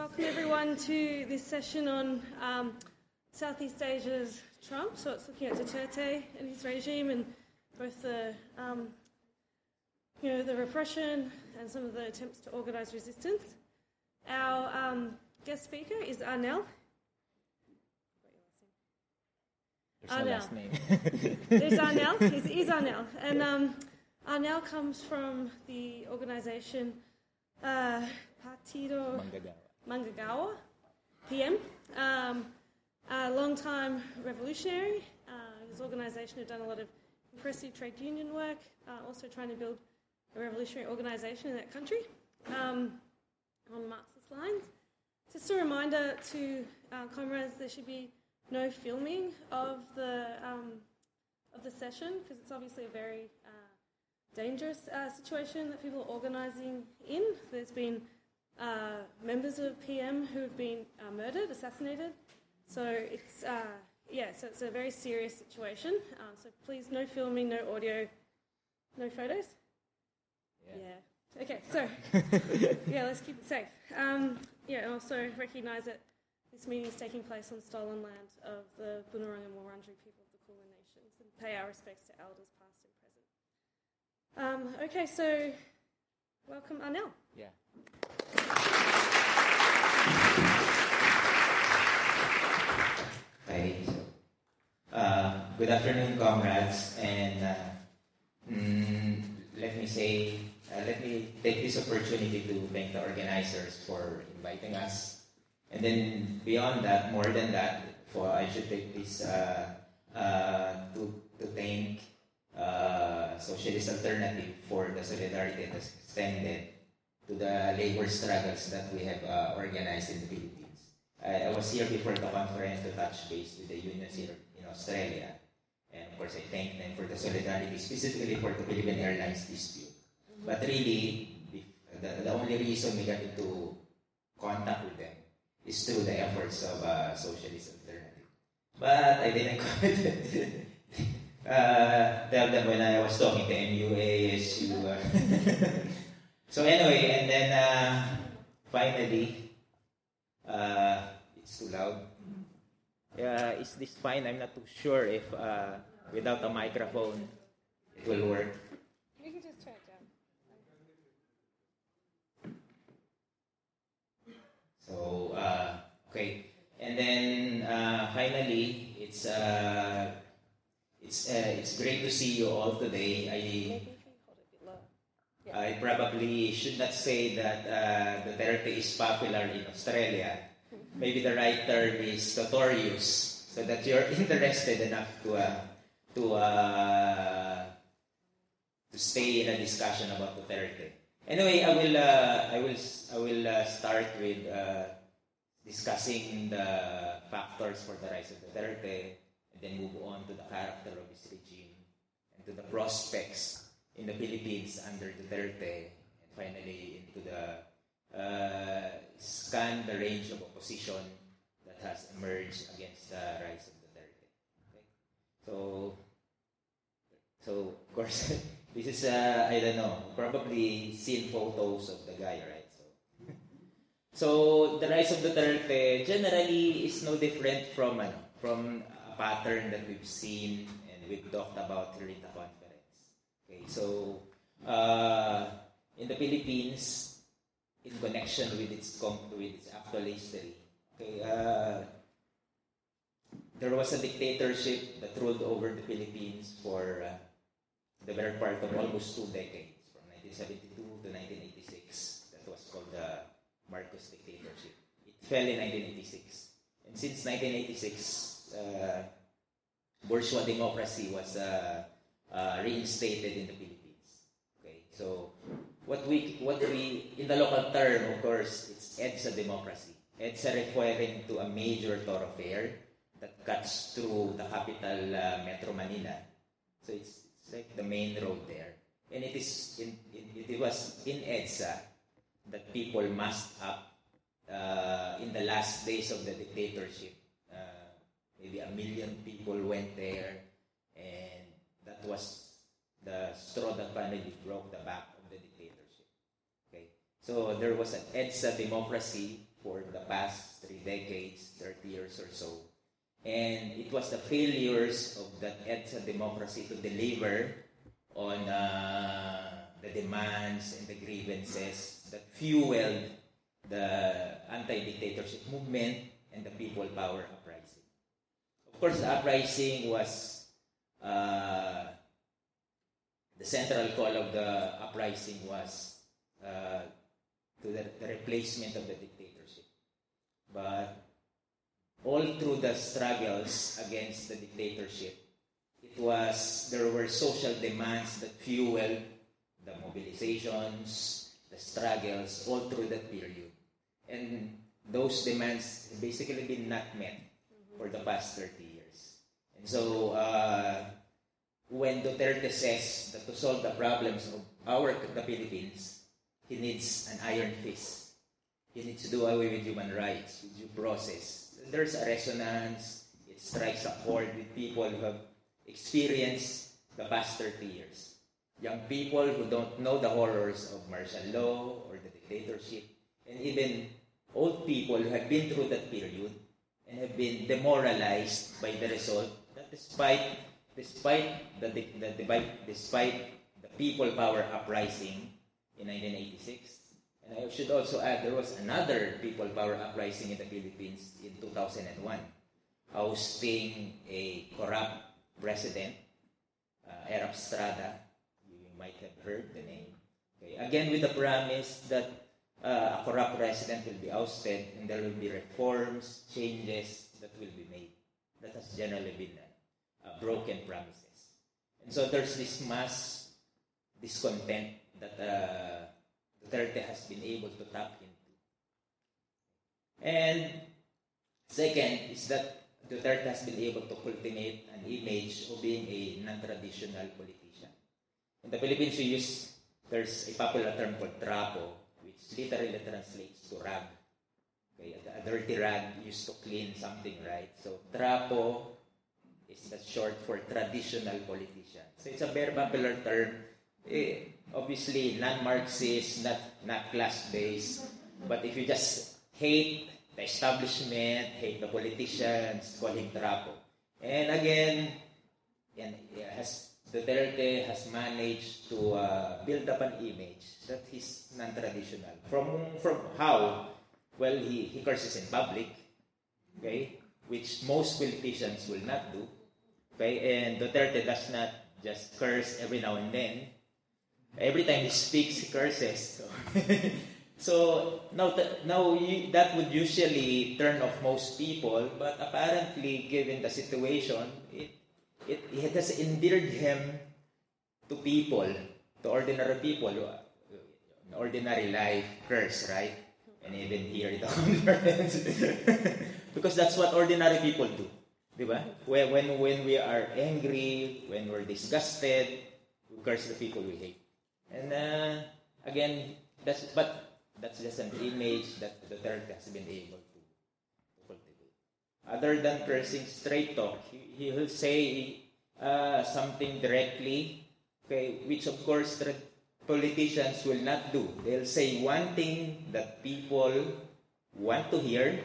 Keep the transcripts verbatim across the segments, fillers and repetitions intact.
welcome everyone to this session on um, Southeast Asia's Trump. So it's looking at Duterte and his regime and both the, um, you know, the repression and some of the attempts to organise resistance. Our um, guest speaker is Arnel. There's no last name. There's Arnel. He's, he's Arnel. And um, Arnel comes from the organisation uh, Partido Manggagawa. Manggagawa, P M. Um, a long-time revolutionary. Uh, his organisation have done a lot of impressive trade union work, uh, also trying to build a revolutionary organisation in that country um, on Marxist lines. Just a reminder to uh, comrades, there should be no filming of the um, of the session because it's obviously a very uh, dangerous uh, situation that people are organising in. There's been uh, members of P M who have been uh, murdered, assassinated. So it's uh, yeah, so it's a very serious situation. Uh, so please, no filming, no audio, no photos. Yeah. yeah. Okay. So yeah, let's keep it safe. Um, yeah, and also recognise that this meeting is taking place on stolen land of the Bunurong and Wurundjeri people of the Kulin Nations, and pay our respects to elders past and present. Um, okay, so welcome, Arnel. Yeah. Hi. Uh, good afternoon, comrades, and uh, mm, let me say, uh, let me take this opportunity to thank the organizers for inviting us. And then beyond that, more than that, for I should take this uh, uh, to to thank uh, Socialist Alternative for the solidarity that's extended to the labor struggles that we have uh, organized in the Philippines. I, I was here before the conference to touch base with the unions here in Australia, and of course I thank them for the solidarity, specifically for the Philippine Airlines dispute. Mm-hmm. But really, the, the only reason we got into contact with them is through the efforts of uh, Socialist Alternative. But I didn't comment uh, tell them when I was talking to M U A, S U. Uh. So anyway, and then uh, finally, uh, it's too loud. Yeah, is this fine? I'm not too sure if uh, without a microphone it will work. You can just turn it down. So, uh, okay. And then, uh, finally, it's uh, it's uh, it's great to see you all today. I I probably should not say that uh, Duterte is popular in Australia. Maybe the right term is notorious, so that you're interested enough to uh, to uh, to stay in a discussion about Duterte. Anyway, I will uh, I will I will uh, start with uh, discussing the factors for the rise of Duterte, and then move on to the character of his regime and to the prospects in the Philippines under Duterte, and finally into the uh, scan the range of opposition that has emerged against the rise of Duterte. Okay? So, so of course. This is, uh, I don't know, probably seen photos of the guy, right? So, so the rise of Duterte generally is no different from, uh, from a pattern that we've seen and we've talked about during the conference. Okay, so uh, in the Philippines, in connection with its, with its actual history, okay, uh, there was a dictatorship that ruled over the Philippines for uh, the better part of almost two decades, from nineteen seventy-two to nineteen eighty-six. That was called the Marcos dictatorship. It fell in nineteen eighty-six. And since nineteen eighty-six, uh, bourgeois democracy was uh, uh, reinstated in the Philippines. Okay, so what we, what we, in the local term, of course, it's EDSA democracy. EDSA referring to a major thoroughfare that cuts through the capital, uh, Metro Manila. So it's It's like the main road there. And it is in, it, it was in EDSA that people massed up uh, in the last days of the dictatorship. Uh, maybe a million people went there, and that was the straw that finally broke the back of the dictatorship. Okay, so there was an EDSA democracy for the past three decades, thirty years or so. And it was the failures of that EDSA democracy to deliver on uh, the demands and the grievances that fueled the anti-dictatorship movement and the people power uprising. Of course, the uprising was uh, the central call of the uprising was uh, to the, the replacement of the dictatorship. But all through the struggles against the dictatorship, it was there were social demands that fueled the mobilizations, the struggles all through that period. And those demands have basically been not met for the past thirty years. And so uh, when Duterte says that to solve the problems of our the Philippines, he needs an iron fist. He needs to do away with human rights, with due process. There's a resonance. It strikes a chord with people who have experienced the past thirty years. Young people who don't know the horrors of martial law or the dictatorship, and even old people who have been through that period and have been demoralized by the result that despite despite the, the, the despite the people power uprising in nineteen eighty-six, and I should also add there was another people power uprising in the Philippines in two thousand one, ousting a corrupt president, uh, Erap Estrada. You might have heard the name. Okay. Again, with the promise that uh, a corrupt president will be ousted and there will be reforms, changes that will be made. That has generally been uh, uh, broken promises. And so there's this mass discontent that uh, Duterte has been able to tap into. And second is that Duterte has been able to cultivate an image of being a non-traditional politician. In the Philippines, we use, there's a popular term called trapo, which literally translates to rag. Okay, a dirty rag used to clean something, right? So trapo is the short for traditional politician. So it's a very popular term. Eh, obviously, non-Marxist, not, not class-based. But if you just hate the establishment, hate the politicians, call him trapo. And again, yan, has, Duterte has managed to uh, build up an image that he's non-traditional. From, from how? Well, he, he curses in public, okay, which most politicians will not do. Okay, and Duterte does not just curse every now and then. Every time he speaks, he curses. So, so now, th- now you, that would usually turn off most people, but apparently, given the situation, it, it, it has endeared him to people, to ordinary people, in ordinary life, curse, right? And even here in the conference. Because that's what ordinary people do. Diba? When, when, when we are angry, when we're disgusted, we curse the people we hate. And uh, again, that's but that's just an image that the Duterte has been able to, to cultivate. Other than cursing, straight talk, he, he will say uh, something directly, okay, which of course tra- politicians will not do. They'll say one thing that people want to hear,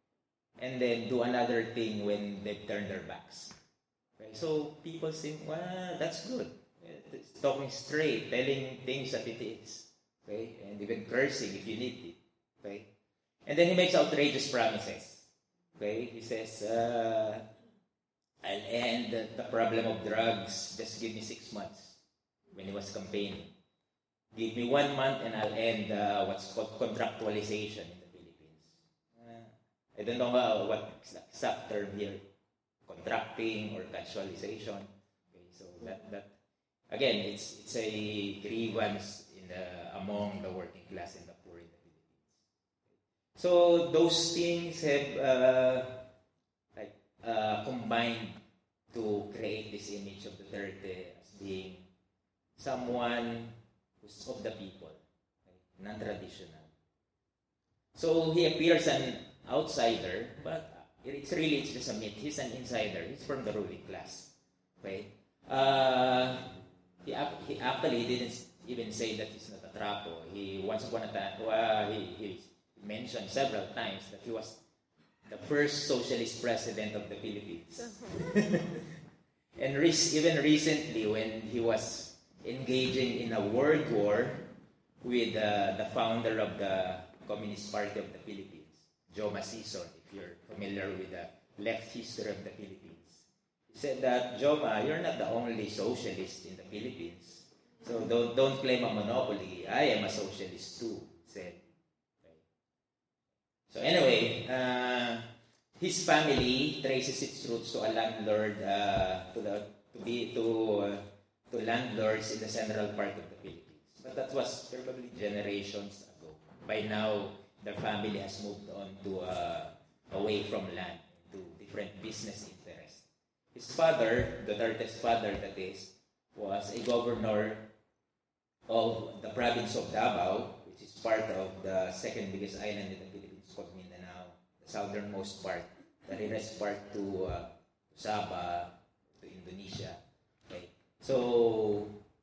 and then do another thing when they've turned their backs. Okay, so people think, well, that's good. It's talking straight, telling things that it is. Okay? And even cursing if you need it. Okay? And then he makes outrageous promises. Okay? He says, uh, I'll end the problem of drugs. Just give me six months. When he was campaigning. Give me one month and I'll end uh, what's called contractualization in the Philippines. Uh, I don't know how, what exact term here. Contracting or casualization. Okay, so that, that again, it's it's a grievance in the, among the working class and the poor in the Philippines. So those things have uh, like uh, combined to create this image of Duterte as being someone who's of the people, right? Non-traditional. So he appears an outsider, but it's really it's just a myth. He's an insider. He's from the ruling class, right? Uh, He, he actually didn't even say that he's not a trapo. He once upon a time, uh, he, he mentioned several times that he was the first socialist president of the Philippines. And re- even recently, when he was engaging in a world war with uh, the founder of the Communist Party of the Philippines, Joe Masison, if you're familiar with the left history of the Philippines. He said that, Joma, you're not the only socialist in the Philippines. So don't, don't claim a monopoly. I am a socialist too, he said. So anyway, uh, his family traces its roots to a landlord, uh, to the to be to uh, to landlords in the central part of the Philippines. But that was probably generations ago. By now, the family has moved on to uh, away from land, to different business interests. His father, Duterte's father, that is, was a governor of the province of Davao, which is part of the second biggest island in the Philippines called Mindanao, the southernmost part, the nearest part to uh, Sabah, to Indonesia. Okay, so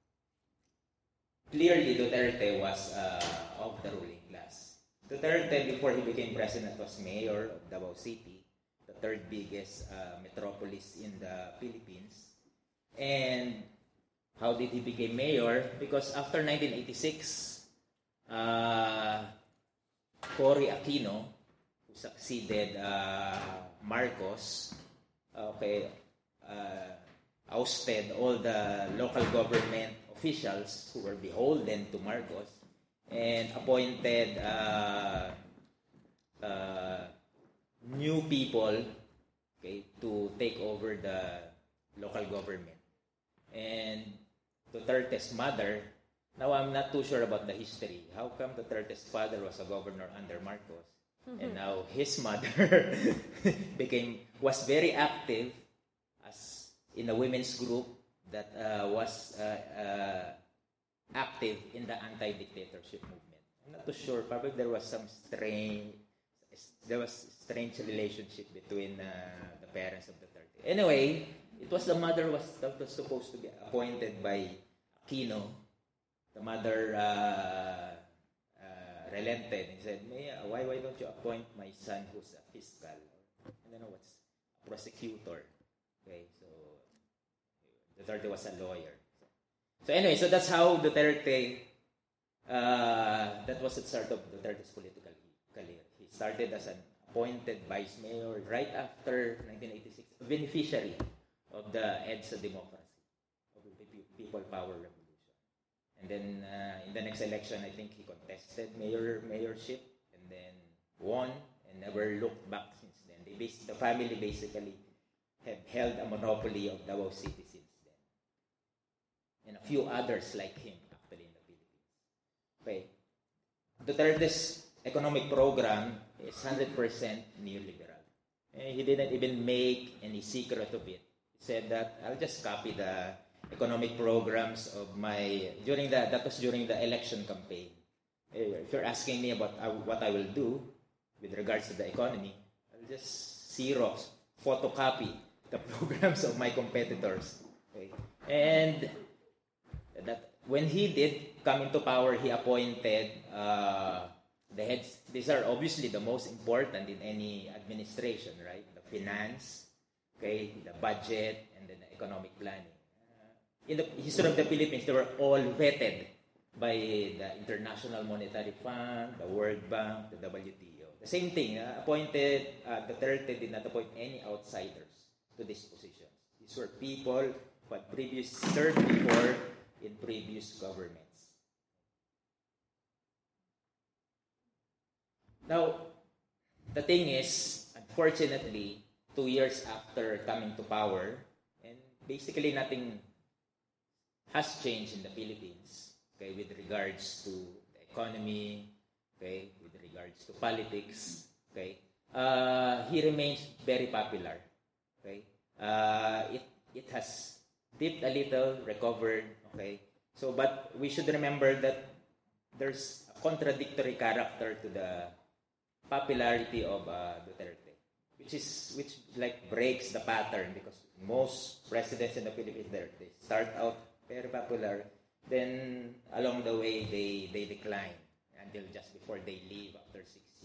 clearly Duterte was uh, of the ruling class. Duterte, before he became president, was mayor of Davao City, the third biggest uh, metropolis in the Philippines. And how did he become mayor? Because after nineteen eighty-six, uh, Cory Aquino, who succeeded uh, Marcos, okay, uh, ousted all the local government officials who were beholden to Marcos and appointed uh, uh, new people, okay, to take over the local government. And Duterte's mother, now I'm not too sure about the history. How come Duterte's father was a governor under Marcos? Mm-hmm. And now his mother became was very active as in a women's group that uh, was uh, uh, active in the anti-dictatorship movement. I'm not too sure. Probably there was some strange there was strange relationship between uh, the parents of Duterte. Anyway, it was the mother was, that was supposed to be appointed by Aquino. The mother uh, uh, relented and said, May, uh, why why don't you appoint my son who's a fiscal? I don't know what's a prosecutor. Okay, so Duterte was a lawyer. So anyway, so that's how Duterte, uh, that was the start of Duterte's political career. He started as an appointed vice mayor right after nineteen eighty-six, a beneficiary of the EDSA democracy, of the People Power Revolution. And then uh, in the next election, I think he contested mayor mayorship and then won and never looked back since then. They bas- the family basically have held a monopoly of Davao City since then. And a few others like him actually in the Philippines. Okay. Duterte's economic program is one hundred percent neoliberal. And he didn't even make any secret of it. He said that I'll just copy the economic programs of my during the that was during the election campaign. If you're asking me about what I will do with regards to the economy, I'll just Xerox, photocopy the programs of my competitors. Okay? And that when he did come into power, he appointed uh, the heads. These are obviously the most important in any administration, right? The finance, okay, the budget, and then the economic planning. Uh, in the history of the Philippines, they were all vetted by the International Monetary Fund, the World Bank, the W T O. The same thing, uh, appointed, uh, Duterte did not appoint any outsiders to these positions. These were people who had previously served before in previous governments. Now, the thing is, unfortunately, two years after coming to power, and basically nothing has changed in the Philippines, okay, with regards to the economy, okay, with regards to politics, okay, uh, he remains very popular, okay. Uh, it it has dipped a little, recovered, okay. So, but we should remember that there's a contradictory character to the popularity of uh, Duterte, which is which like breaks the pattern because most presidents in the Philippines they start out very popular, then along the way they they decline until just before they leave after six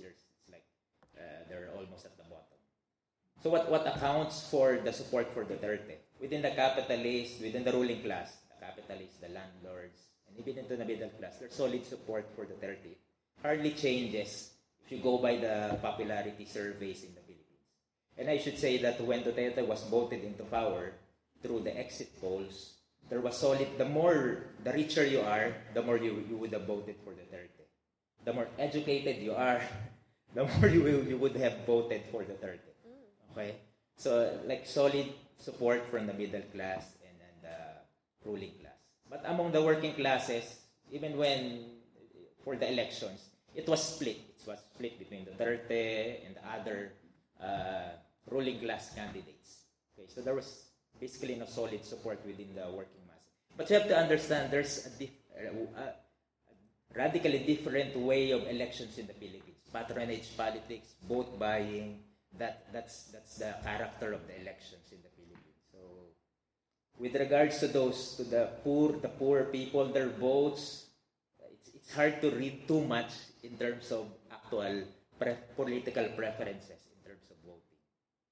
years, it's like uh, they're almost at the bottom. So what, what accounts for the support for Duterte? Within the capitalists, within the ruling class, the capitalists, the landlords, and even into the middle class, there's solid support for Duterte. Hardly changes if you go by the popularity surveys in the Philippines. And I should say that when Duterte was voted into power through the exit polls, there was solid, the more, the richer you are, the more you, you would have voted for Duterte. The more educated you are, the more you, will, you would have voted for Duterte. Okay? So, like, solid support from the middle class and, and the ruling class. But among the working classes, even when, for the elections, it was split. It was split between Duterte and the other uh, ruling class candidates. Okay, so there was basically no solid support within the working mass. But you have to understand there's a, dif- a, a radically different way of elections in the Philippines. Patronage politics, vote buying, that that's that's the character of the elections in the Philippines. So with regards to those, to the poor, the poor people, their votes, it's, it's hard to read too much in terms of actual pre- political preferences in terms of voting.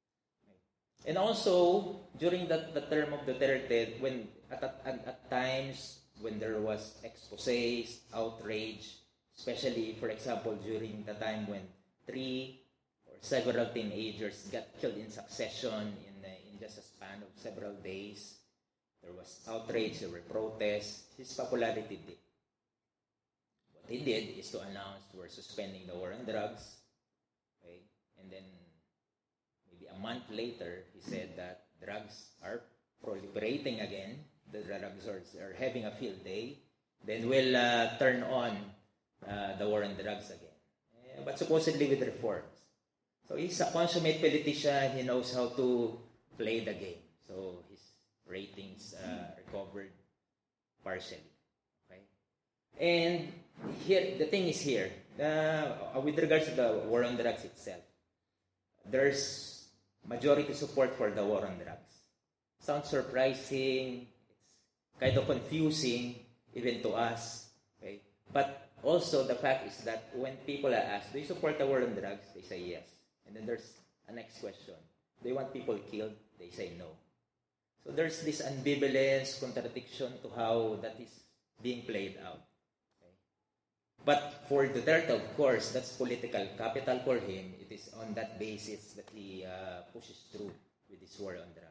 And also, during the, the term of Duterte, when at, at, at times when there was exposés, outrage, especially, for example, during the time when three or several teenagers got killed in succession in, uh, in just a span of several days, there was outrage, there were protests, his popularity dipped. What he did is to announce we're suspending the war on drugs, okay? And then maybe a month later, he said that drugs are proliferating again, the drugs are, are having a field day, then we'll uh, turn on uh, the war on drugs again. Uh, but supposedly with reforms. So he's a consummate politician, he knows how to play the game. So his ratings uh, recovered partially. Okay? And here, the thing is here, uh, with regards to the war on drugs itself, there's majority support for the war on drugs. Sounds surprising, it's kind of confusing even to us. Okay? But also the fact is that when people are asked, do you support the war on drugs? They say yes. And then there's a next question. Do you want people killed? They say no. So there's this ambivalence, contradiction to how that is being played out. Okay? But for Duterte, of course, that's political capital for him. It is on that basis that he uh, pushes through with this war on drugs.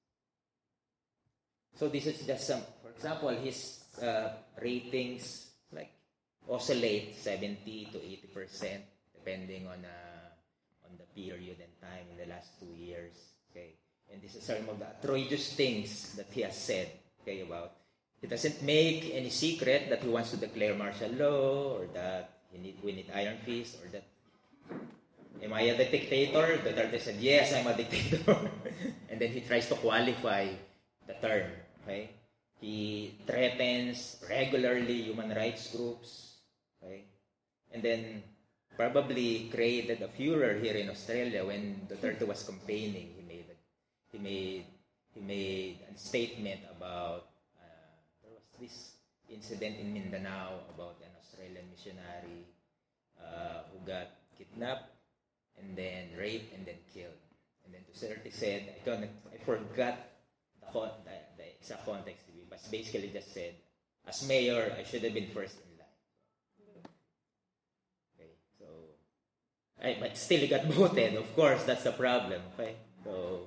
So this is just some, for example, his uh, ratings like oscillate seventy to eighty percent depending on uh, on the period and time in the last two years. Okay, and this is some of the outrageous things that he has said. Okay, about he doesn't make any secret that he wants to declare martial law or that he need, we need iron fist or that. Am I a dictator? Duterte said, yes, I'm a dictator. And then he tries to qualify the term. Okay? He threatens regularly human rights groups. Okay? And then probably created a furor here in Australia when Duterte was campaigning. He made a, he made he made a statement about uh, there was this incident in Mindanao about an Australian missionary uh, who got kidnapped and then raped and then killed. And then Duterte said, I don't, I forgot the, the, the exact context, but basically just said, as mayor, I should have been first in line. Okay, so, I, but still he got voted, of course, that's the problem, okay? So,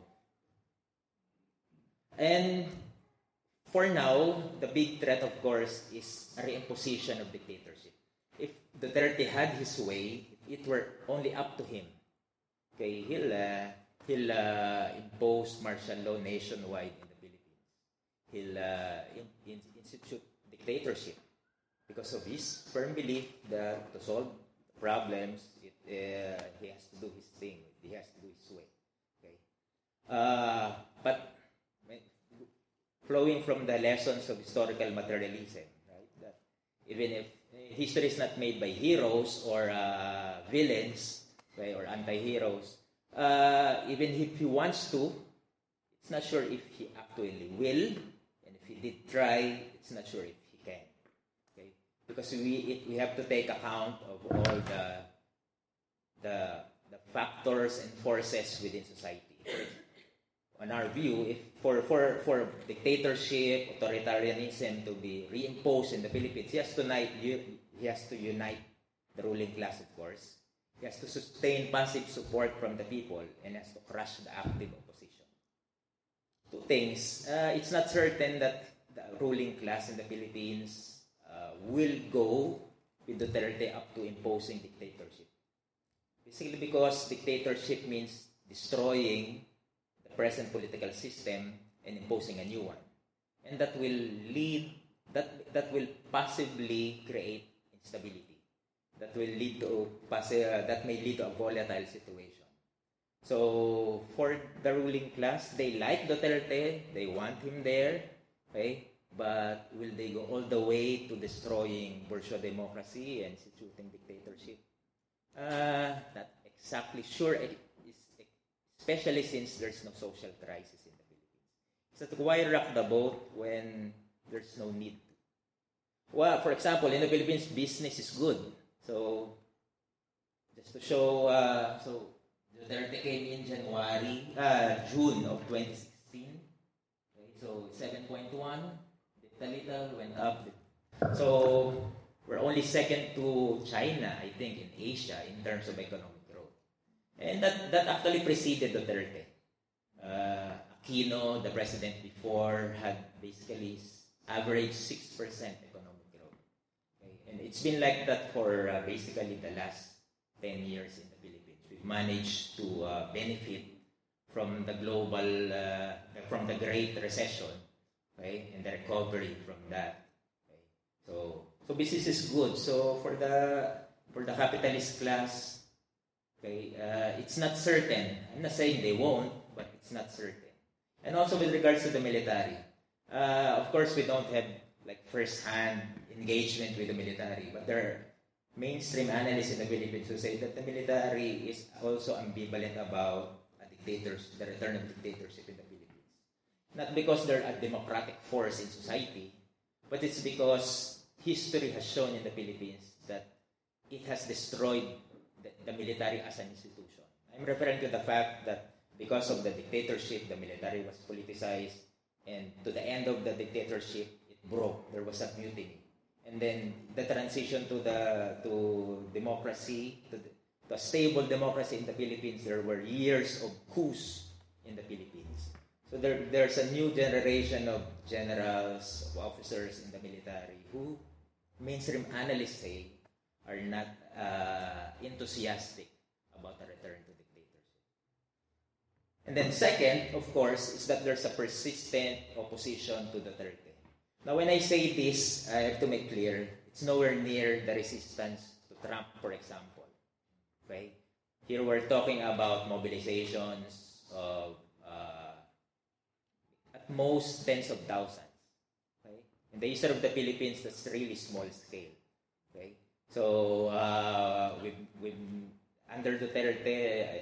and for now, the big threat, of course, is a reimposition of dictatorship. If Duterte had his way, if it were only up to him, okay, he'll uh, he'll uh, impose martial law nationwide in the Philippines. He'll uh, in, in, institute dictatorship because of his firm belief that to solve problems, it, uh, he has to do his thing. He has to do his way. Okay, uh, but flowing from the lessons of historical materialism, right? That even if history is not made by heroes or uh, villains, right, or anti-heroes, uh, even if he wants to, it's not sure if he actually will, and if he did try, it's not sure if he can. Okay, because we it, we have to take account of all the the the factors and forces within society. On our view, if for, for, for dictatorship, authoritarianism to be reimposed in the Philippines, he has to unite, he has to unite the ruling class, of course. He has to sustain passive support from the people and has to crush the active opposition. Two things. Uh, it's not certain that the ruling class in the Philippines uh, will go with Duterte up to imposing dictatorship. Basically because dictatorship means destroying the present political system and imposing a new one. And that will lead, that, that will possibly create instability. That will lead to, uh, that may lead to a volatile situation. So for the ruling class, they like Duterte, they want him there, okay? But will they go all the way to destroying bourgeois democracy and instituting dictatorship? Uh, not exactly sure, especially since there's no social crisis in the Philippines. So why rock the boat when there's no need to? Well, for example, in the Philippines, business is good. So, just to show, uh, so Duterte came in January, uh, June of twenty sixteen. Okay, so seven point one, little little went up. So we're only second to China, I think, in Asia in terms of economic growth, and that that actually preceded Duterte. Uh, Aquino, the president before, had basically averaged six percent economic growth. Okay? And it's been like that for uh, basically the last ten years in the Philippines. We've managed to uh, benefit from the global, uh, from the Great Recession, okay? And the recovery from that. Okay? So, so business is good. So for the for the capitalist class, okay, uh, it's not certain. I'm not saying they won't, but it's not certain. And also with regards to the military, uh, of course we don't have like first-hand engagement with the military, but there are mainstream analysts in the Philippines who say that the military is also ambivalent about a dictatorship, the return of dictatorship in the Philippines. Not because they're a democratic force in society, but it's because history has shown in the Philippines that it has destroyed the, the military as an institution. I'm referring to the fact that because of the dictatorship, the military was politicized, and to the end of the dictatorship, it broke. There was a mutiny. And then the transition to the to democracy, to, the, to a stable democracy in the Philippines, there were years of coups in the Philippines. So there, there's a new generation of generals, of officers in the military who mainstream analysts say are not uh, enthusiastic about a return to dictatorship. And then second, of course, is that there's a persistent opposition to Duterte. Now, when I say this, I have to make clear, it's nowhere near the resistance to Trump, for example. Okay? Here we're talking about mobilizations of uh, at most tens of thousands. Okay? In the history of the Philippines, that's really small scale. Okay? So, uh, with, with under Duterte,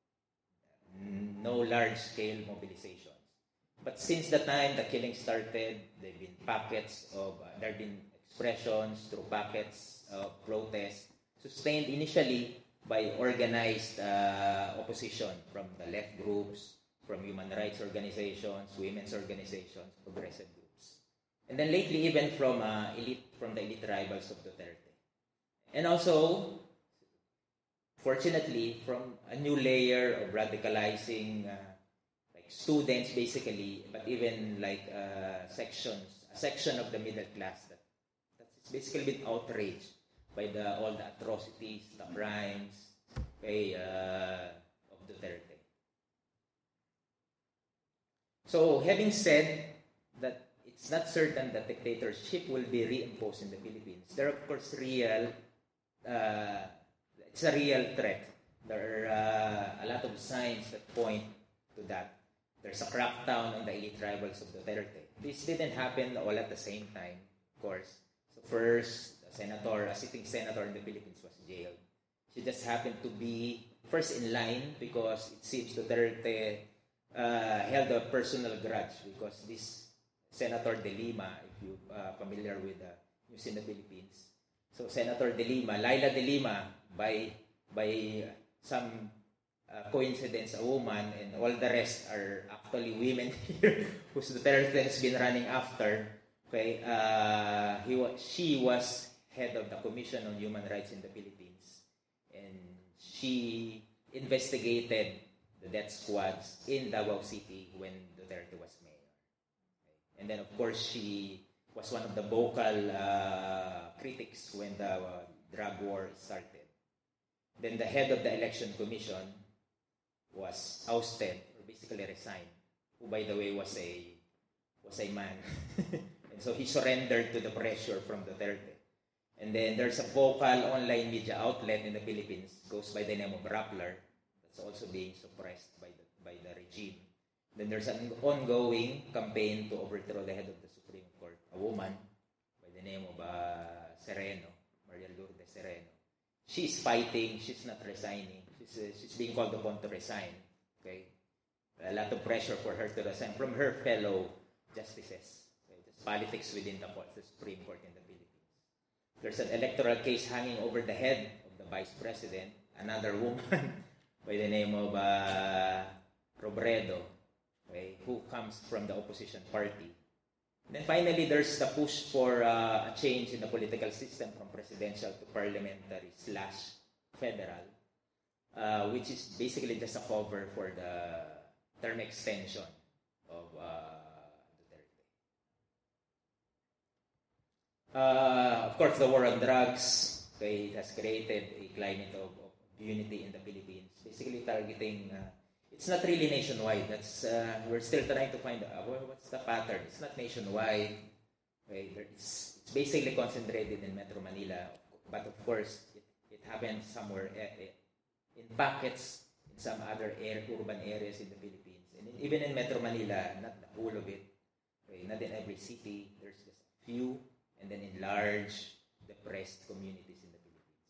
no large-scale mobilizations. But since the time the killing started, there have been packets of, uh, there have been expressions through packets of protest, sustained initially by organized uh, opposition from the left groups, from human rights organizations, women's organizations, progressive groups. And then lately even from uh, elite, from the elite rivals of Duterte. And also, fortunately, from a new layer of radicalizing uh, like students, basically, but even like uh, sections, a section of the middle class that that's basically been outraged by the all the atrocities, the crimes, okay, uh, of Duterte. So, having said that it's not certain that dictatorship will be reimposed in the Philippines, there are of course real. Uh, It's a real threat. There are uh, a lot of signs that point to that. There's a crackdown on the elite rivals of Duterte. This didn't happen all at the same time, of course. So first, a senator, a sitting senator in the Philippines was jailed. She just happened to be first in line because it seems Duterte uh, held a personal grudge because this Senator De Lima, if you're uh, familiar with the news in the Philippines, so Senator De Lima, Laila De Lima, by by some uh, coincidence, a woman, and all the rest are actually women here whose Duterte has been running after. Okay, uh, he wa- she was head of the Commission on Human Rights in the Philippines, and she investigated the death squads in Davao City when Duterte was mayor. Okay. And then, of course, she was one of the vocal uh, critics when the uh, drug war started. Then the head of the election commission was ousted, or basically resigned, who, by the way, was a was a man. And so he surrendered to the pressure from Duterte. And then there's a vocal online media outlet in the Philippines, goes by the name of Rappler, that's also being suppressed by the, by the regime. Then there's an ongoing campaign to overthrow the head of the Supreme Court, a woman by the name of uh, Sereno, Maria Lourdes Sereno. She's fighting, she's not resigning. She's, uh, she's being called upon to resign. Okay, a lot of pressure for her to resign from her fellow justices. Okay? Just politics within the, court, the Supreme Court in the Philippines. There's an electoral case hanging over the head of the vice president, another woman by the name of uh, Robredo, okay, who comes from the opposition party. And then finally, there's the push for uh, a change in the political system from presidential to parliamentary slash federal, uh, which is basically just a cover for the term extension of uh, Uh, of course, the war on drugs, okay, it has created a climate of, of unity in the Philippines. Basically targeting, uh, it's not really nationwide. That's uh, we're still trying to find uh, what's the pattern. It's not nationwide. Okay, it's, it's basically concentrated in Metro Manila, but of course, it, it happens somewhere uh, in pockets in some other air, urban areas in the Philippines, and in, even in Metro Manila, not the whole of it. Okay, not in every city. There's just a few. And then in large, depressed communities in the Philippines.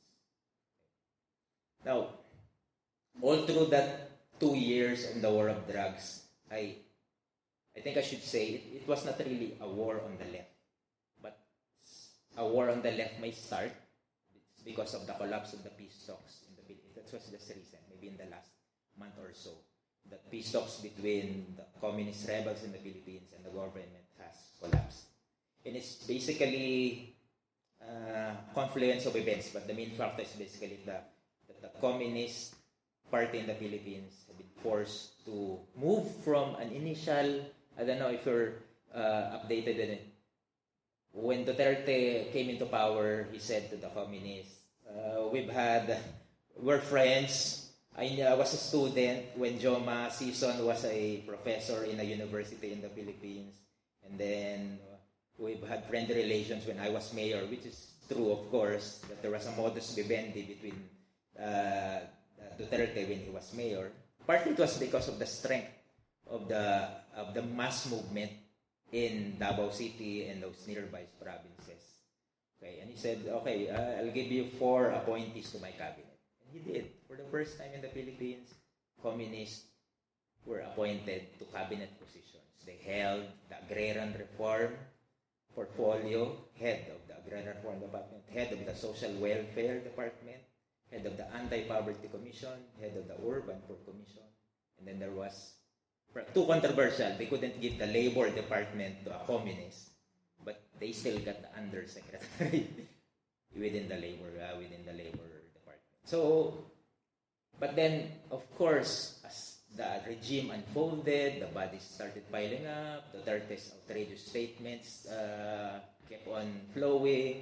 Now, all through that two years on the war of drugs, I, I think I should say it, it was not really a war on the left, but a war on the left may start because of the collapse of the peace talks in the Philippines. That was just recent, maybe in the last month or so. The peace talks between the communist rebels in the Philippines and the government has collapsed. And it's basically uh, confluence of events, but the main factor is basically the, that the Communist Party in the Philippines have been forced to move from an initial, I don't know if you're uh, updated in it. When Duterte came into power, he said to the communists, uh, we've had, we're friends. I uh, was a student when Joma Sison was a professor in a university in the Philippines. And then we've had friendly relations when I was mayor, which is true, of course, that there was a modus vivendi between uh, Duterte when he was mayor. Partly it was because of the strength of the of the mass movement in Davao City and those nearby provinces. Okay, and he said, okay, uh, I'll give you four appointees to my cabinet. And he did. For the first time in the Philippines, communists were appointed to cabinet positions. They held the agrarian reform portfolio, head of the Agrarian Reform Department, head of the Social Welfare Department, head of the Anti-Poverty Commission, head of the Urban Poor Commission, and then there was, too controversial, they couldn't give the Labor Department to a communist, but they still got the Undersecretary within the Labor, uh, within the Labor Department. So, but then, of course, as the regime unfolded, the bodies started piling up, Duterte's outrageous statements uh, kept on flowing,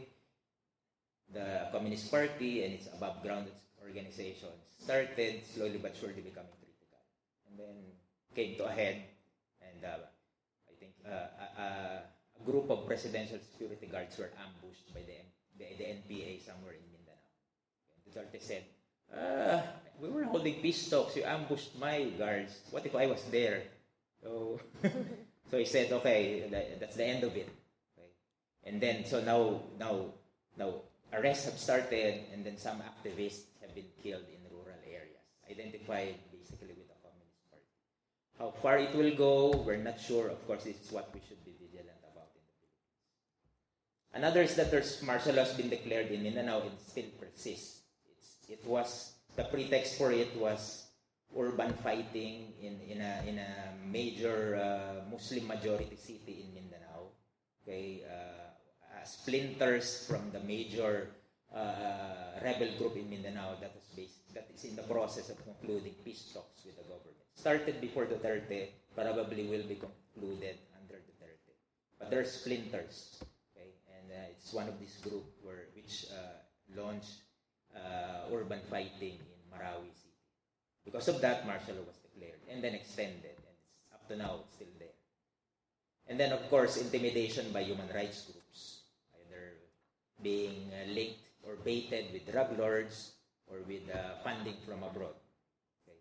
the Communist Party and its above-ground organizations started slowly but surely becoming critical. And then came to a head, and uh, I think uh, a, a group of presidential security guards were ambushed by the, the, the N P A somewhere in Mindanao. And Duterte said, uh, we were holding peace talks, you ambushed my guards. What if I was there? So, so he said, okay, that, that's the end of it. Okay. And then, so now, now, now, arrests have started, and then some activists have been killed in rural areas, identified basically with the Communist Party. How far it will go, we're not sure. Of course, this is what we should be vigilant about in the Philippines. Another is that there's martial law has been declared in Mindanao and still persists. It's, it was the pretext for it was urban fighting in, in, a, in a major uh, Muslim majority city in Mindanao. Okay, uh, uh, splinters from the major uh, rebel group in Mindanao that is based, that is in the process of concluding peace talks with the government. Started before Duterte, probably will be concluded under Duterte. But there are splinters, okay, and uh, it's one of these group where which uh, launched uh, urban fighting in Marawi City. Because of that, martial law was declared and then extended, and it's, up to now it's still there. And then, of course, intimidation by human rights groups, either being uh, linked or baited with drug lords or with uh, funding from abroad. Okay.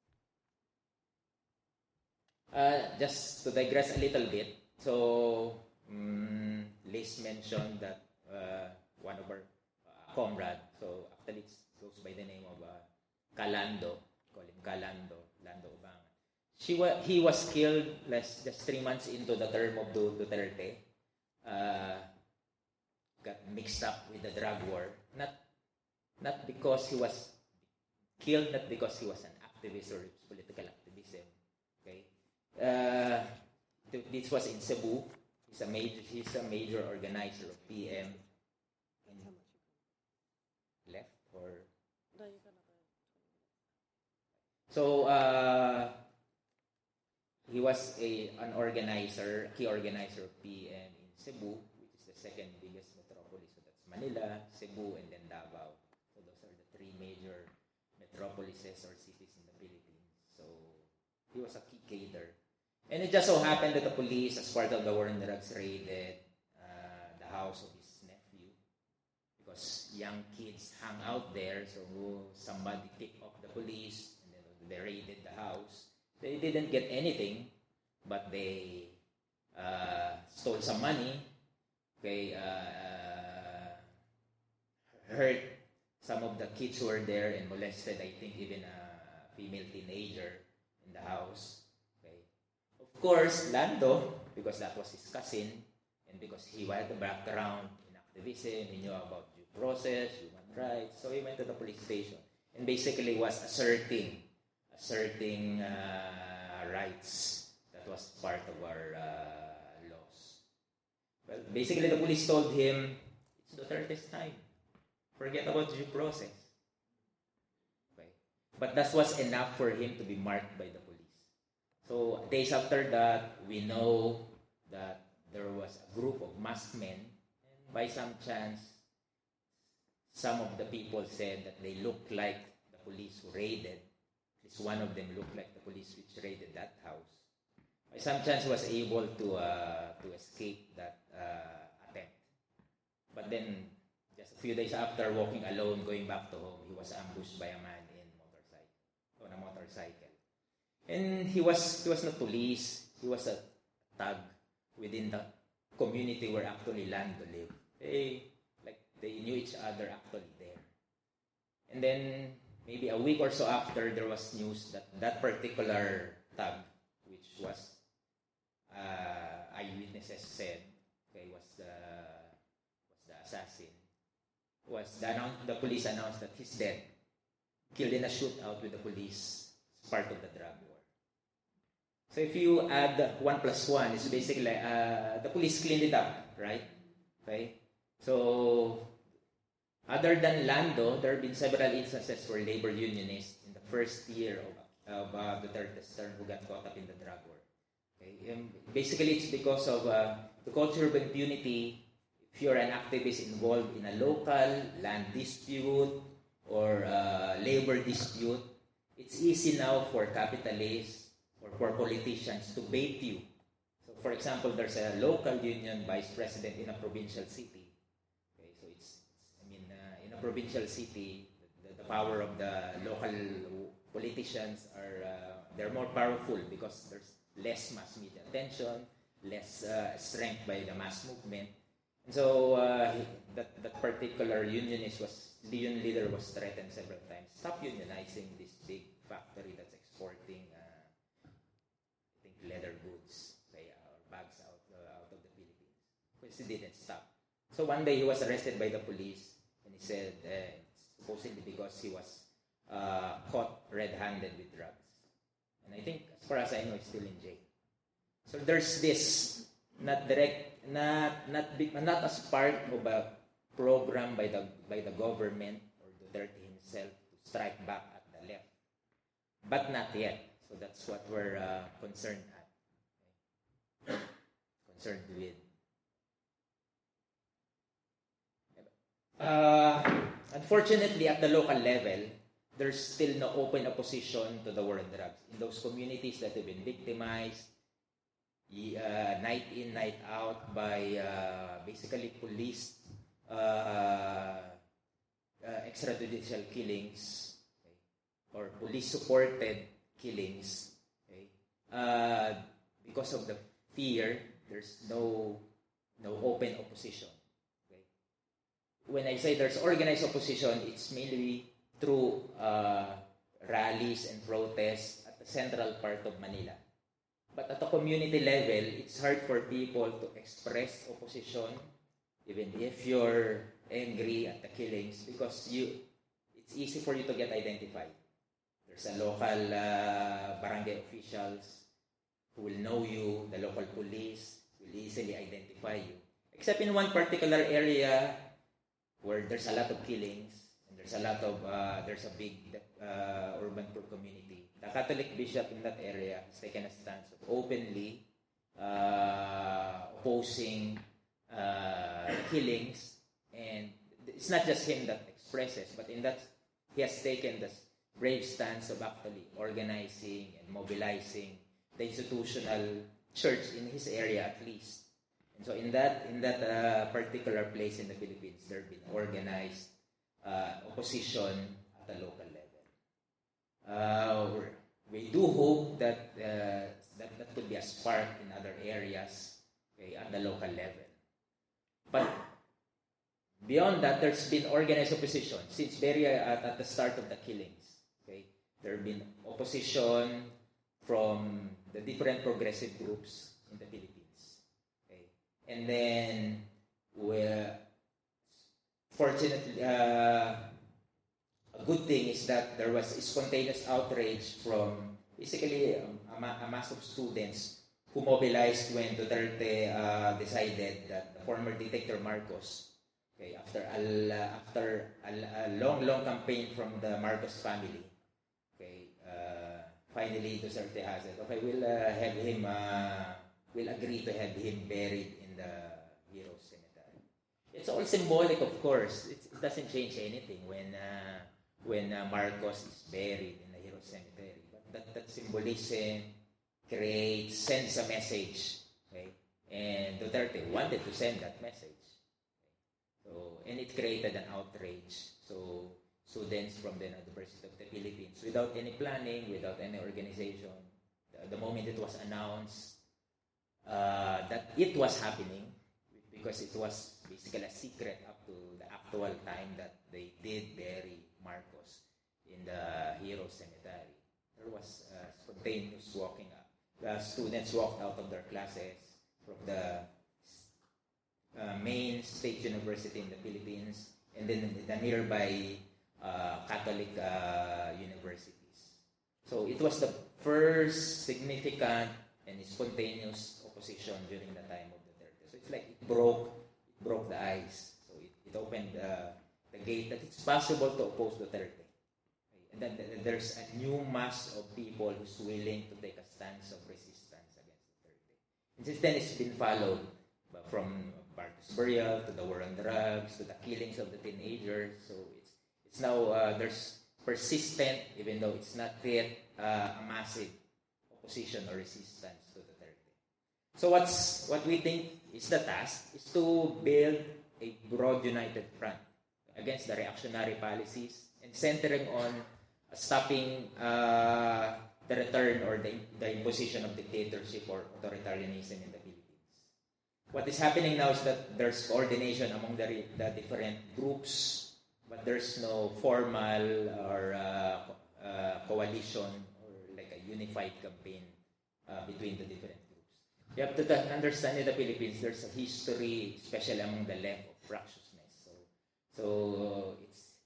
Uh, just to digress a little bit, so um, Liz mentioned that uh, one of our uh, comrade, so actually it goes by the name of uh, Calando, call him Calando, Lando Ubangan. She wa- he was killed less just three months into the term of Duterte. Uh, got mixed up with the drug war. Not, not because he was killed, not because he was an activist or political activism. Okay, uh, th- this was in Cebu. He's a major. He's a major organizer of P M. Left or so. Uh, He was a an organizer, key organizer of P M in Cebu, which is the second biggest metropolis. So that's Manila, Cebu, and then Davao. So those are the three major metropolises or cities in the Philippines. So he was a key cadre. And it just so happened that the police, as part of the war on drugs, raided uh, the house of his nephew because young kids hung out there. So somebody tipped off the police, and then they raided the house. They didn't get anything, but they uh, stole some money. Okay, uh, hurt some of the kids who were there and molested, I think, even a female teenager in the house. Okay, of course, Lando, because that was his cousin, and because he had a background in activism, he knew about due process, human rights, so he went to the police station and basically was asserting asserting uh, rights that was part of our uh, laws. Well, basically the police told him, it's Duterte's time. Forget about due process. Okay. But that was enough for him to be marked by the police. So days after that, we know that there was a group of masked men, and by some chance, some of the people said that they looked like the police who raided. One of them looked like the police which raided that house. By some chance, was able to uh, to escape that uh, attempt. But then, just a few days after, walking alone, going back to home, he was ambushed by a man in motorcycle on a motorcycle. And he was he was not police. He was a thug within the community where actually Lando lived. They like they knew each other actually there. And then, maybe a week or so after, there was news that that particular thug, which was uh, eyewitnesses said, okay, was the was the assassin, was the, announce, the police announced that he's dead, killed in a shootout with the police, as part of the drug war. So if you add one plus one, it's basically uh, the police cleaned it up, right? Okay, so. Other than Lando, there have been several instances where labor unionists in the first year of, of uh, Duterte's term who got caught up in the drug war. Okay? Um, basically, it's because of uh, the culture of impunity. If you're an activist involved in a local land dispute or uh, labor dispute, it's easy now for capitalists or for politicians to bait you. So, for example, there's a local union vice president in a provincial city. Provincial city, the, the power of the local politicians are uh, they're more powerful because there's less mass media attention, less uh, strength by the mass movement, and so uh, that that particular unionist was the union leader was threatened several times. Stop unionizing this big factory that's exporting, uh, I think, leather goods, say, or bags out uh, out of the Philippines. Because he didn't stop. So one day he was arrested by the police. He said uh, supposedly because he was uh, caught red-handed with drugs. And I think, as far as I know, he's still in jail. So there's this, not direct, not not big, not as part of a program by the by the government or Duterte himself to strike back at the left, but not yet. So that's what we're uh, concerned at, okay. concerned with. Uh, unfortunately, at the local level, there's still no open opposition to the war on drugs. In those communities that have been victimized, uh, night in, night out by uh, basically police uh, uh, extrajudicial killings, okay, or police-supported killings, okay, uh, because of the fear, there's no no open opposition. Okay. When I say there's organized opposition, it's mainly through uh, rallies and protests at the central part of Manila. But at the community level, it's hard for people to express opposition, even if you're angry at the killings, because you, it's easy for you to get identified. There's a local uh, barangay officials who will know you, the local police will easily identify you. Except in one particular area where there's a lot of killings, there's a lot of, uh, there's a big uh, urban poor community. The Catholic bishop in that area has taken a stance of openly uh, opposing uh, killings. And it's not just him that expresses, but in that, he has taken this brave stance of actually organizing and mobilizing the institutional church in his area at least. And so in that, in that uh, particular place in the Philippines, there have been organized Uh, opposition at the local level. Uh, we do hope that, uh, that that could be a spark in other areas, okay, at the local level. But beyond that, there's been organized opposition since very uh, at, at the start of the killings. Okay, there have been opposition from the different progressive groups in the Philippines. Okay, and then we're Fortunately, uh, a good thing is that there was a spontaneous outrage from basically um, a, ma- a mass of students who mobilized when Duterte uh, decided that the former dictator Marcos, okay, after a, after a, a long, long campaign from the Marcos family, okay, uh, finally Duterte has it. Okay, we'll uh, have him, uh, we'll agree to have him buried in the Heroes Cemetery. It's all symbolic, of course. It's, it doesn't change anything when uh, when uh, Marcos is buried in the Heroes Cemetery. But that, that symbolism creates, sends a message. Okay? And Duterte wanted to send that message. Okay? So, and it created an outrage. So students from the University of the Philippines, without any planning, without any organization, the, the moment it was announced uh, that it was happening, because it was basically a secret up to the actual time that they did bury Marcos in the Heroes Cemetery. There was uh, spontaneous walking up. The students walked out of their classes from the uh, main state university in the Philippines and then the nearby uh, Catholic uh, universities. So it was the first significant and spontaneous opposition during the time of Duterte. So it's like it broke broke the ice. So it, it opened uh, the gate that it's possible to oppose Duterte. Okay. And then there's a new mass of people who's willing to take a stance of resistance against Duterte. And since then, it's been followed from Marcos burial to the war on drugs to the killings of the teenagers. So it's it's now uh, there's persistent, even though it's not yet uh, a massive opposition or resistance to Duterte. So what's what we think is the task is to build a broad united front against the reactionary policies and centering on stopping uh, the return or the, the imposition of dictatorship or authoritarianism in the Philippines. What is happening now is that there's coordination among the, the different groups, but there's no formal or uh, uh, coalition or like a unified campaign uh, between the different groups. You have to understand in the Philippines, there's a history, especially among the left, of fractiousness. So, so it's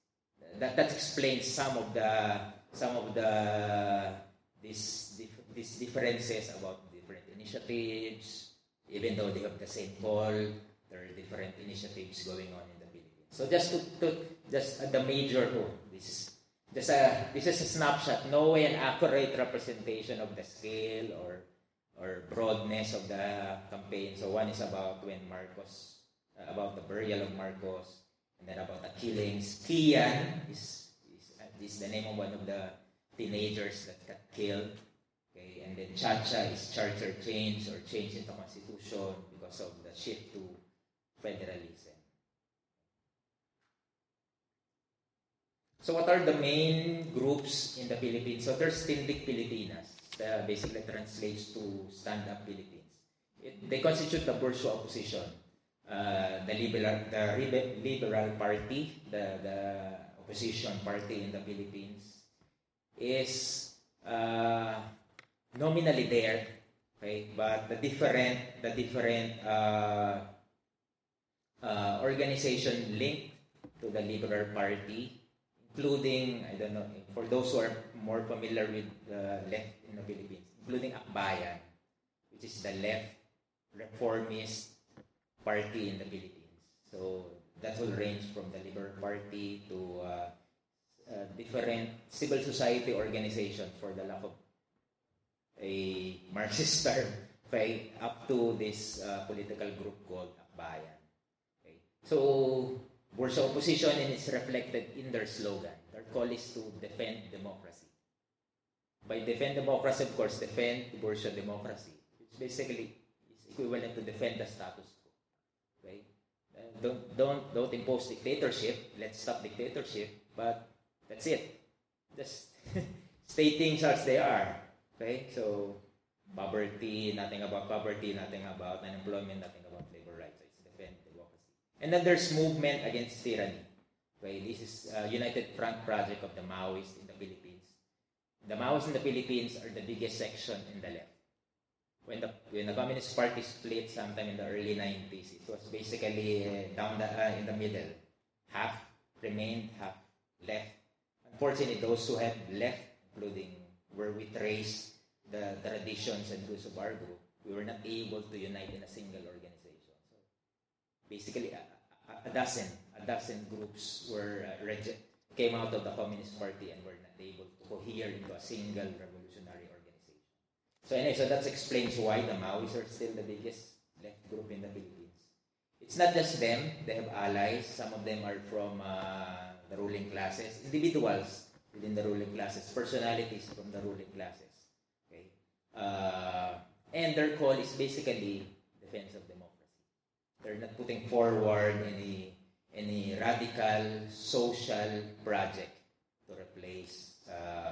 that that explains some of the some of the these these differences about different initiatives. Even though they have the same call, there are different initiatives going on in the Philippines. So just to, to just at the major, oh, this is just a this is a snapshot. No way an accurate representation of the scale or or broadness of the campaign. So one is about when Marcos, uh, about the burial of Marcos, and then about the killings. Kian is is, uh, is the name of one of the teenagers that got killed. Okay, and then Chacha is charter change or change in the constitution because of the shift to federalism. So what are the main groups in the Philippines? So there's Tindig Pilipinas. Uh, basically translates to Stand Up Philippines. It, they constitute the bourgeois opposition. Uh, the liberal, the liberal party, the, the opposition party in the Philippines, is uh, nominally there, okay, but the different, the different uh, uh, organization linked to the liberal party, including, I don't know, for those who are more familiar with the left in the Philippines, including Akbayan, which is the left reformist party in the Philippines. So that will range from the Liberal Party to uh, uh, different civil society organizations, for the lack of a Marxist term, okay, up to this uh, political group called Akbayan. Okay. So bourgeois opposition, and it's reflected in their slogan. Their call is to defend democracy. By defend democracy, of course, defend bourgeois democracy, which basically is equivalent to defend the status quo. Okay? Uh, don't, don't, don't impose dictatorship. Let's stop dictatorship. But that's it. Just state things as they are. Okay? So, poverty, nothing about poverty, nothing about unemployment, nothing about labor rights. It's defend democracy. And then there's movement against tyranny. Okay? This is a United Front project of the Maoists in the Philippines. The Maoists in the Philippines are the biggest section in the left. When the when the Communist Party split sometime in the early nineties, it was basically uh, down the uh, in the middle. Half remained, half left. Unfortunately, those who had left, including where we trace the traditions and roots of our group, we were not able to unite in a single organization. So basically, a, a, a dozen a dozen groups were uh, reject, came out of the Communist Party and were not able to cohere into a single revolutionary organization. So anyway, so that explains why the Maoists are still the biggest left group in the Philippines. It's not just them. They have allies. Some of them are from uh, the ruling classes, individuals within the ruling classes, personalities from the ruling classes. Okay, uh, and their call is basically defense of democracy. They're not putting forward any any radical social project to replace uh,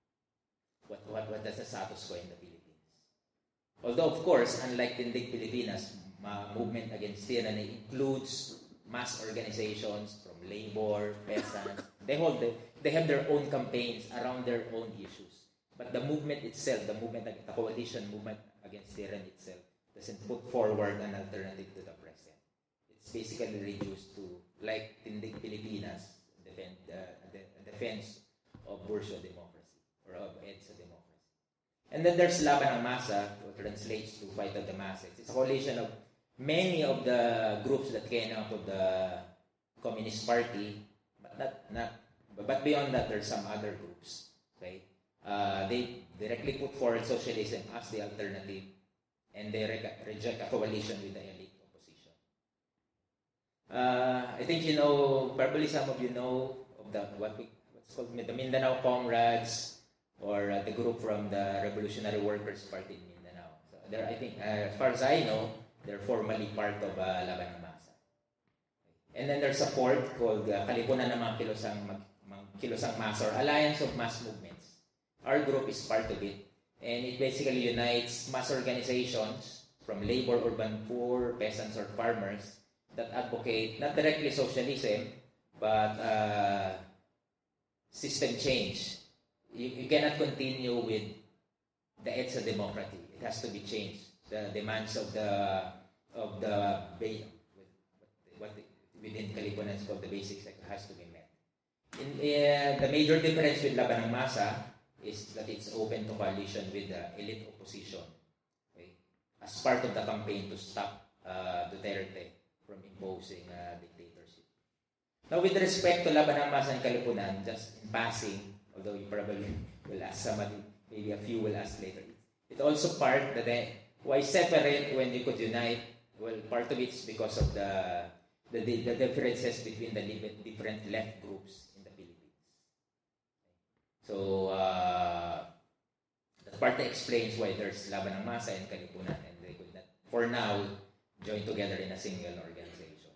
what, what what does the status quo in the Philippines. Although, of course, unlike Tindig Pilipinas, uh, movement against tyranny includes mass organizations from labor, peasants. They hold the, they have their own campaigns around their own issues. But the movement itself, the movement, the coalition movement against tyranny itself, doesn't put forward an alternative to the present. It's basically reduced to, like Tindig Pilipinas, defend, uh, the defense of bourgeois democracy or of EDSA democracy. And then there's Laban ng Masa, which translates to Fight of the Masses. It's a coalition of many of the groups that came out of the Communist Party, but not, not but beyond that, there's some other groups. Okay, uh, they directly put forward socialism as the alternative, and they re- reject a coalition with the elite opposition. Uh, I think you know, probably some of you know of the what we what's called the Mindanao Comrades, or uh, the group from the Revolutionary Workers Party in Mindanao. So there, I think, uh, as far as I know, they're formally part of uh, Laban ng Masa. And then there's a fourth called uh, Kalipunan ng mga Kilosang, mga Kilosang Masa, or Alliance of Mass Movements. Our group is part of it. And it basically unites mass organizations from labor, urban poor, peasants, or farmers that advocate not directly socialism, but uh, system change. You, you cannot continue with the EDSA democracy. It has to be changed. The demands of the of the what within Kalipunan is called the basic sector has to be met. in, uh, the major difference with Laban ng Masa is that it's open to coalition with the elite opposition, okay, as part of the campaign to stop uh, Duterte from imposing uh, dictatorship. Now, with respect to Laban ng Masa and Kalipunan, just in passing, although you probably will ask somebody, maybe a few will ask later, it's also part that they, why separate when you could unite? Well, part of it is because of the the, the differences between the different left groups in the Philippines. So, uh, that part explains why there's Laban ng Masa and Kalipunan, and they could not, for now, join together in a single organization.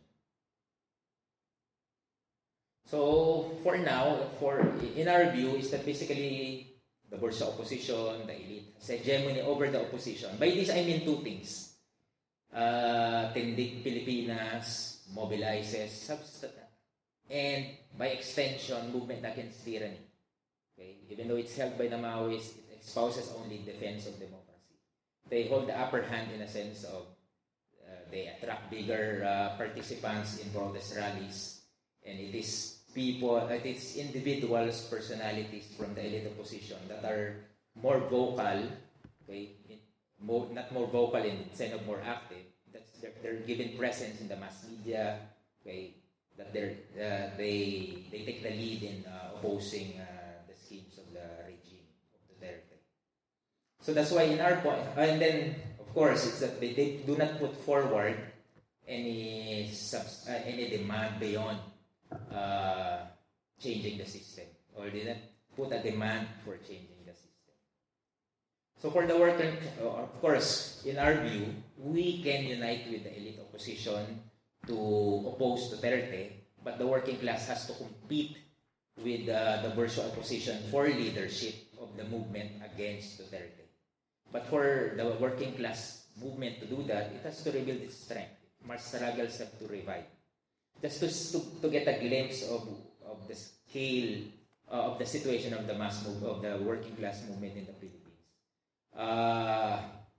So, for now, for in our view, is that basically the bourgeois opposition, the elite, has hegemony over the opposition. By this, I mean two things. Uh, Tindig Pilipinas mobilizes, subst- and by extension, movement against tyranny. Okay? Even though it's held by the Maoists, it espouses only defense of democracy. They hold the upper hand in a sense of uh, they attract bigger uh, participants in protest rallies, and it is people, it is individuals, personalities from the elite opposition that are more vocal, okay, in, more, not more vocal in the sense of more active. That's they're, they're given presence in the mass media, okay, that they're, uh, they they take the lead in uh, opposing uh, the schemes of the regime of Duterte. So that's why in our point, and then of course it's that they, they do not put forward any subs, uh, any demand beyond uh, changing the system, or they not put a demand for changing the system. So for the working, uh, of course, in our view, we can unite with the elite opposition to oppose Duterte, but the working class has to compete with uh, the bourgeois opposition for leadership of the movement against Duterte. But for the working class movement to do that, it has to rebuild its strength. Much struggles have to revive. Just to, to, to get a glimpse of, of the scale uh, of the situation of the mass move, of the working class movement in the Philippines. Uh,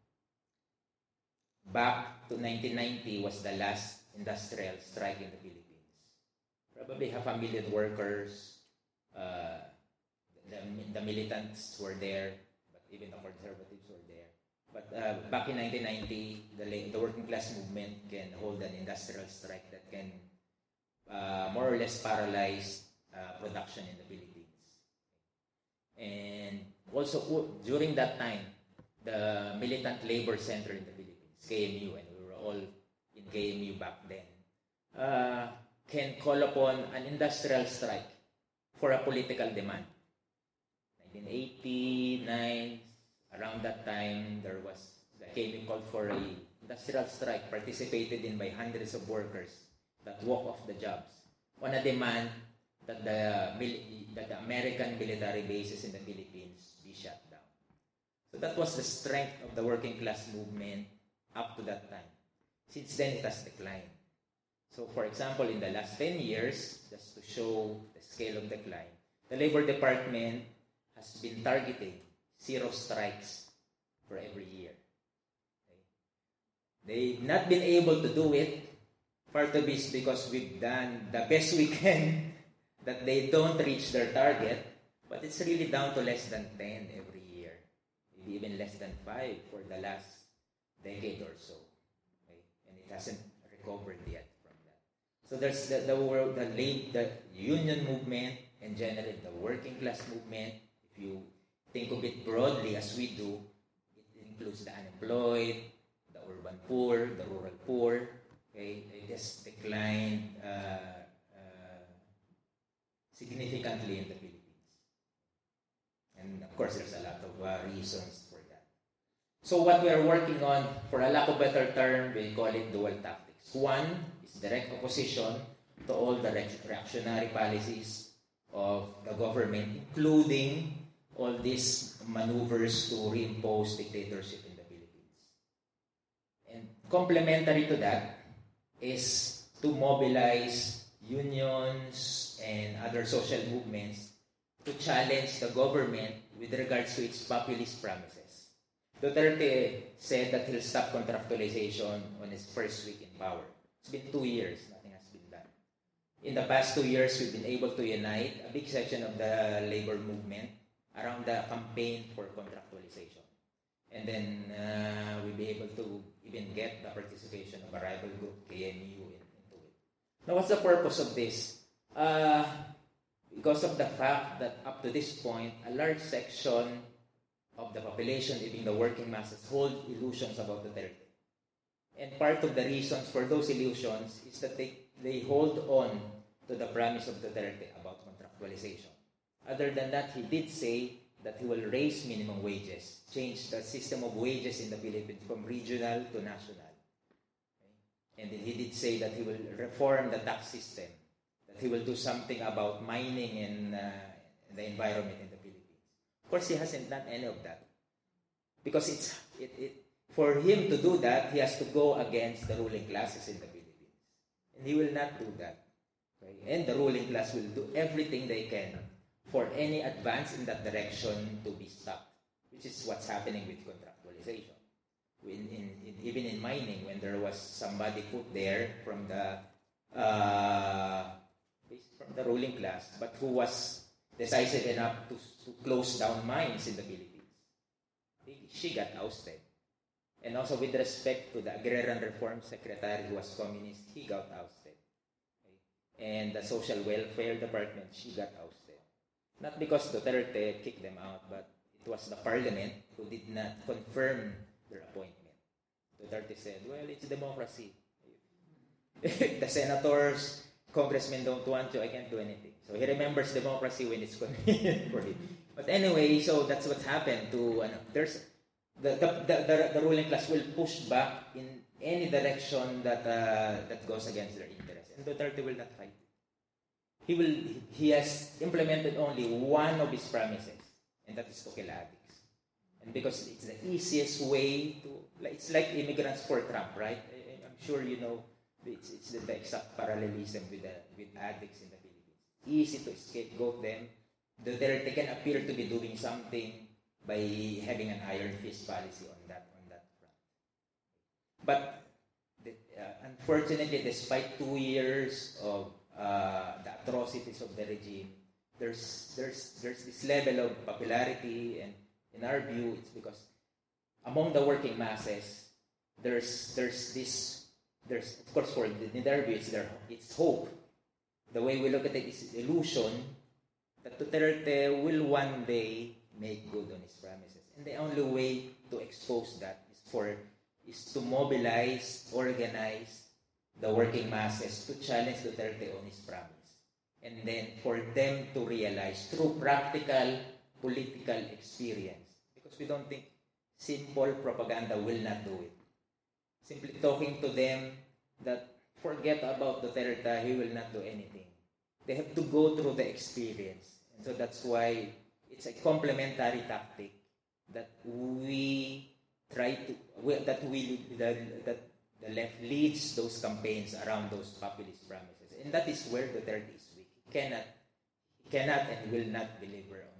back to nineteen ninety was the last industrial strike in the Philippines. Probably half a million workers, uh, the, the militants were there, but even the conservatives were there. But uh, back in nineteen ninety, the, the working class movement can hold an industrial strike that can uh, more or less paralyze uh, production in the Philippines. And also during that time, the Militant Labor Center in the Philippines, K M U, and we were all in K M U back then, uh, can call upon an industrial strike for a political demand. nineteen eighty-nine, around that time, there was, the K M U called for a industrial strike participated in by hundreds of workers that walk off the jobs on a demand that the, that the American military bases in the Philippines be shut down. So that was the strength of the working class movement up to that time. Since then, it has declined. So, for example, in the last ten years, just to show the scale of decline, the Labor Department has been targeting zero strikes for every year. Okay? They've not been able to do it. Part of it is because we've done the best we can that they don't reach their target, but it's really down to less than ten every year. Maybe even less than five for the last decade or so. Okay? And it hasn't recovered yet from that. So there's the, the, the, the, the union movement and generally the working class movement. If you think of it broadly as we do, it includes the unemployed, the urban poor, the rural poor. Okay? It has declined uh, significantly in the Philippines. And of course, there's a lot of uh, reasons for that. So what we are working on, for a lack of better term, we call it dual tactics. One is direct opposition to all the reactionary policies of the government, including all these maneuvers to reimpose dictatorship in the Philippines. And complementary to that is to mobilize unions and other social movements to challenge the government with regards to its populist promises. Duterte said that he'll stop contractualization on his first week in power. It's been two years, nothing has been done. in the past two years, we've been able to unite a big section of the labor movement around the campaign for contractualization. And then uh, we'll be able to even get the participation of a rival group, K M U, in, into it. Now, what's the purpose of this? Uh, because of the fact that up to this point, a large section of the population, even the working masses, hold illusions about Duterte. And part of the reasons for those illusions is that they, they hold on to the promise of Duterte about contractualization. Other than that, he did say that he will raise minimum wages, change the system of wages in the Philippines from regional to national. Okay? And then he did say that he will reform the tax system, that he will do something about mining and uh, the environment in the Philippines. Of course, he hasn't done any of that. Because it's it, it, for him to do that, he has to go against the ruling classes in the Philippines. And he will not do that. Okay? And the ruling class will do everything they can for any advance in that direction to be stopped, which is what's happening with contractualization. In, in, in, even in mining, when there was somebody put there from the uh, from the ruling class, but who was decisive enough to, to close down mines in the Philippines, she got ousted. And also with respect to the Agrarian Reform Secretary who was communist, he got ousted. Okay? And the Social Welfare Department, she got ousted. Not because Duterte kicked them out, but it was the parliament who did not confirm their appointment. Duterte said, well, it's democracy. If the senators, congressmen don't want you, I can't do anything. So he remembers democracy when it's convenient for him. But anyway, so that's what happened to, uh, there's, the, the, the, the, the ruling class will push back in any direction that, uh, that goes against their interests. And Duterte will not fight. He will. He has implemented only one of his promises, and that is to kill addicts. And because it's the easiest way to, it's like immigrants for Trump, right? I'm sure you know it's, it's the exact parallelism with the, with addicts in the Philippines. Easy to scapegoat them. Duterte can appear to be doing something by having an iron fist policy on that on that front. But the, uh, unfortunately, despite two years of Uh, the atrocities of the regime, there's there's there's this level of popularity, and in our view, it's because among the working masses, there's there's this there's of course for in their view it's their it's hope. The way we look at it is illusion that Duterte will one day make good on his promises, and the only way to expose that is for is to mobilize, organize the working masses to challenge Duterte on his promise. And then for them to realize through practical political experience. Because we don't think simple propaganda will not do it. Simply talking to them that forget about Duterte, he will not do anything. They have to go through the experience. And so that's why it's a complementary tactic that we try to, that we, that, that the left leads those campaigns around those populist promises. And that is where Duterte is weak. He cannot, he cannot and will not deliver on